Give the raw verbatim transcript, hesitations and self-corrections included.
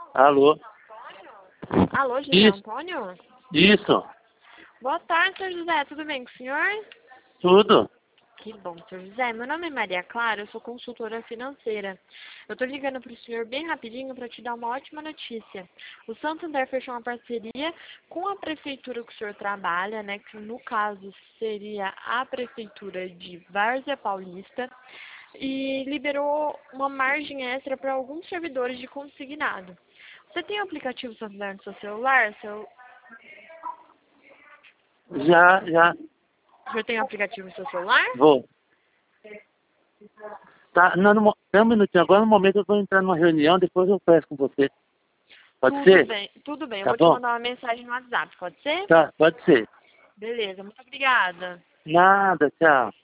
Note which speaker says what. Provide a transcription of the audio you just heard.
Speaker 1: Alô?
Speaker 2: Alô, José
Speaker 1: Isso.
Speaker 2: Antônio?
Speaker 1: Isso.
Speaker 2: Boa tarde, senhor José. Tudo bem com o senhor?
Speaker 1: Tudo.
Speaker 2: Que bom, senhor José. Meu nome é Maria Clara, eu sou consultora financeira. Eu tô ligando para o senhor bem rapidinho para te dar uma ótima notícia. O Santander fechou uma parceria com a prefeitura que o senhor trabalha, né? Que no caso seria a prefeitura de Várzea Paulista. E liberou uma margem extra para alguns servidores de consignado. Você tem o aplicativo Santander no seu celular? Seu...
Speaker 1: Já, já.
Speaker 2: O senhor tem o aplicativo no seu celular?
Speaker 1: Vou. Tá, não, no, mo- tem um minutinho. Agora no momento eu vou entrar numa reunião, depois eu peço com você. Pode
Speaker 2: Tudo
Speaker 1: ser?
Speaker 2: bem, tudo bem. Eu
Speaker 1: Tá
Speaker 2: vou te
Speaker 1: bom?
Speaker 2: mandar uma mensagem no WhatsApp, pode ser?
Speaker 1: Tá, pode ser.
Speaker 2: Beleza, muito obrigada.
Speaker 1: Nada, tchau.